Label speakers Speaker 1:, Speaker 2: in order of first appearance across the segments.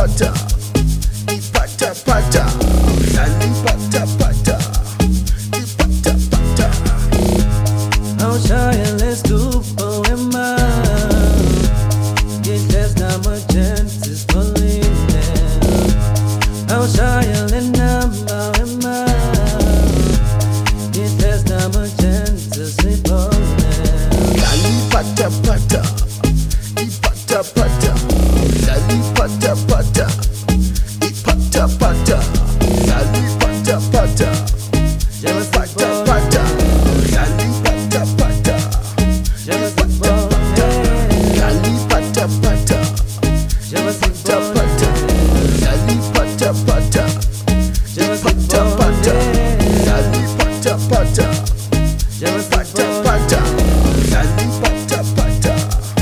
Speaker 1: pata, ipata pata, lali pata pata, ipata pata.
Speaker 2: I'll try and let's go for a mile. Get less time a chance is falling down. I'll try and let number a mile. Get less time a chance is falling down.
Speaker 1: Lali pata pata, ipata pata, lali pata pata, ipata pata, lali pata pata, ipata pata, lali pata pata, ipata pata, lali pata pata, ipata pata, lali pata pata, ipata pata, lali pata pata, ipata pata, lali pata pata.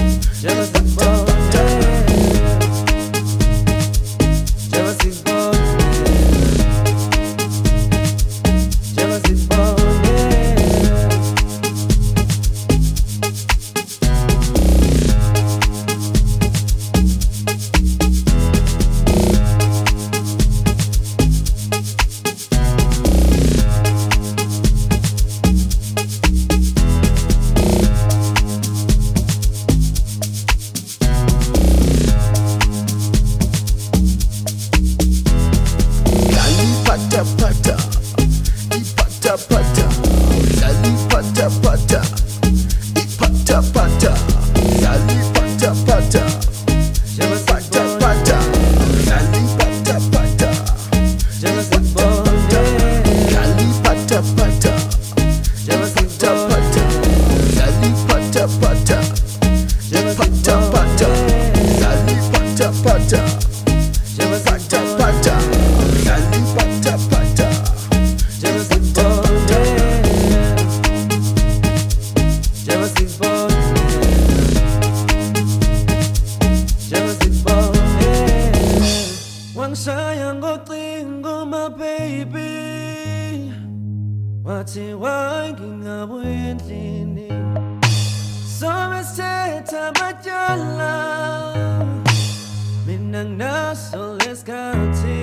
Speaker 1: Pata pata, ipata pata, lali pata pata, ipata pata, lali pata pata, ipata pata, lali pata pata, ipata pata, lali pata pata, ipata pata, lali pata pata, ipata pata, lali pata pata, ipata pata, lali pata pata.
Speaker 2: Sayang ko tingo my baby. Wati wanging a windini. So me say tamatala. Minang na so let's count it.